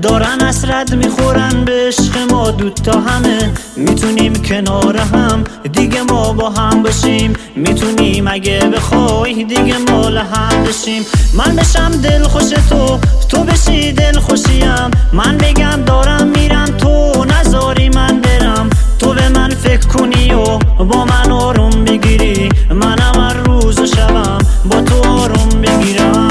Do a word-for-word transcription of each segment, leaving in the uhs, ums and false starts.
دارن حسرت میخورن به عشق ما دوتا همه. میتونیم کنار هم دیگه ما با هم باشیم، میتونیم اگه بخوای دیگه مال هم بشیم. من بشم دل خوش تو، تو بشی دل خوشیم. من بگم دارم میرم تو نذاری من برم، تو به من فکر کنی و با من آروم بگیری. منم هر روز و شبم با تو آروم بگیرم.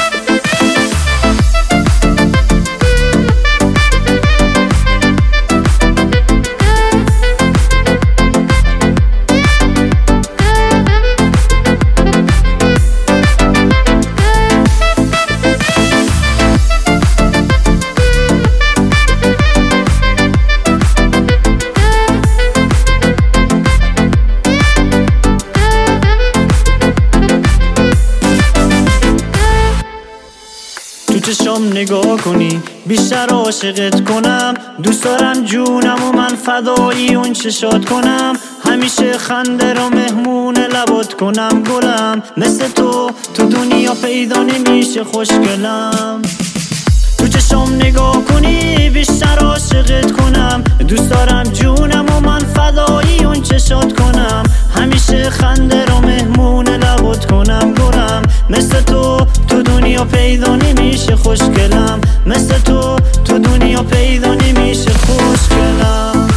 چشم نگاه کنی بیشتر عاشقت کنم. دوست دارم جونم و من فدایی اون چشات کنم. همیشه خنده رو مهمون لبات کنم گلم. مثل تو تو دنیا پیدا نمیشه خوشگلم. تو چشم نگاه کنی بیشتر عاشقت کنم. دوست دارم جونم و من فدایی اون چشات کنم. همیشه خنده رو مهمون لبات کنم گلم. مثل تو تو دنیا پیدا نمیشه خوشگلم. مثل تو تو دنیا پیدا نمیشه خوشگلم.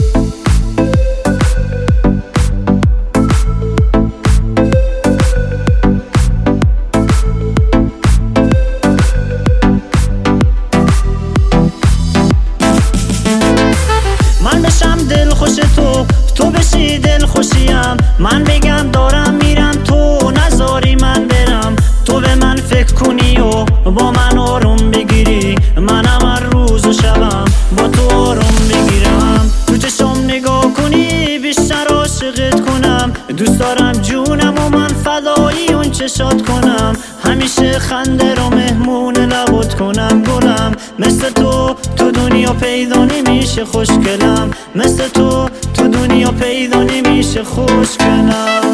من بشم دل خوش تو، تو بشی دل خوشیم. من بگم دارم میرم تو نذاری من برم، تو به من فکر کنی و با من آروم بگیری. منم هر روز و شبم با تو آروم بگیرم. تو چشم نگاه کنی بیشتر عاشقت کنم. دوست دارم جونم و من فدایی اون چشات کنم. همیشه خنده رو مهمون لبات کنم گلم. مثل تو تو دنیا پیدا نمیشه خوشگلم. مثل تو تو دنیا پیدا نمیشه خوشگلم.